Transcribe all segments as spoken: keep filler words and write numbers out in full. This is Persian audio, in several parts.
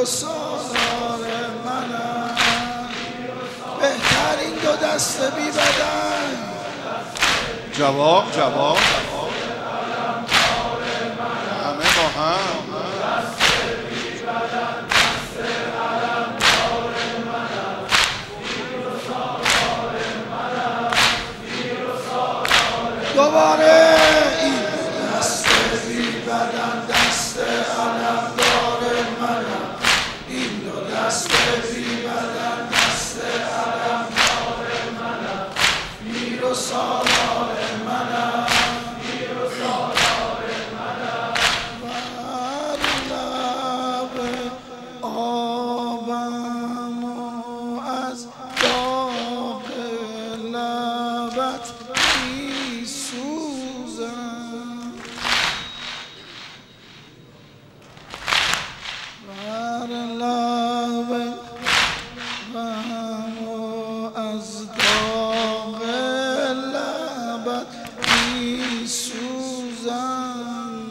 سالار منم، بهترین دو دست بی بدن. جواب جواب همه با هم. دوباره این دست بی بدن دست علمدار منم، این دو دست بی بدن دست علمدار منم، میر و سالار منم، میر و سالار منم. بر لب آبم و از داغ لبت سوزم، بر لب غم و از داغ لبت می سوزم.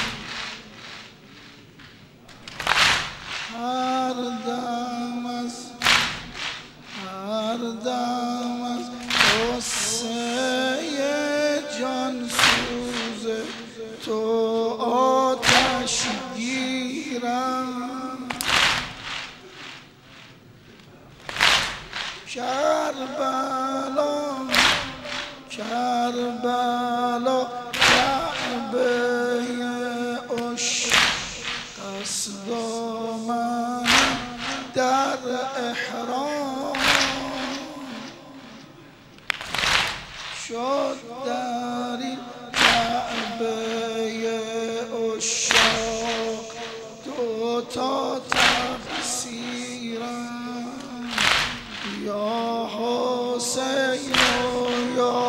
هر دم از هر دم از غصه جان سوز تو آتش گیرم. کربلا کربلا کعبه عشق است دامن در احرام، شد در این کعبه عشاق دو تا تقصیرم. یا حسین و یا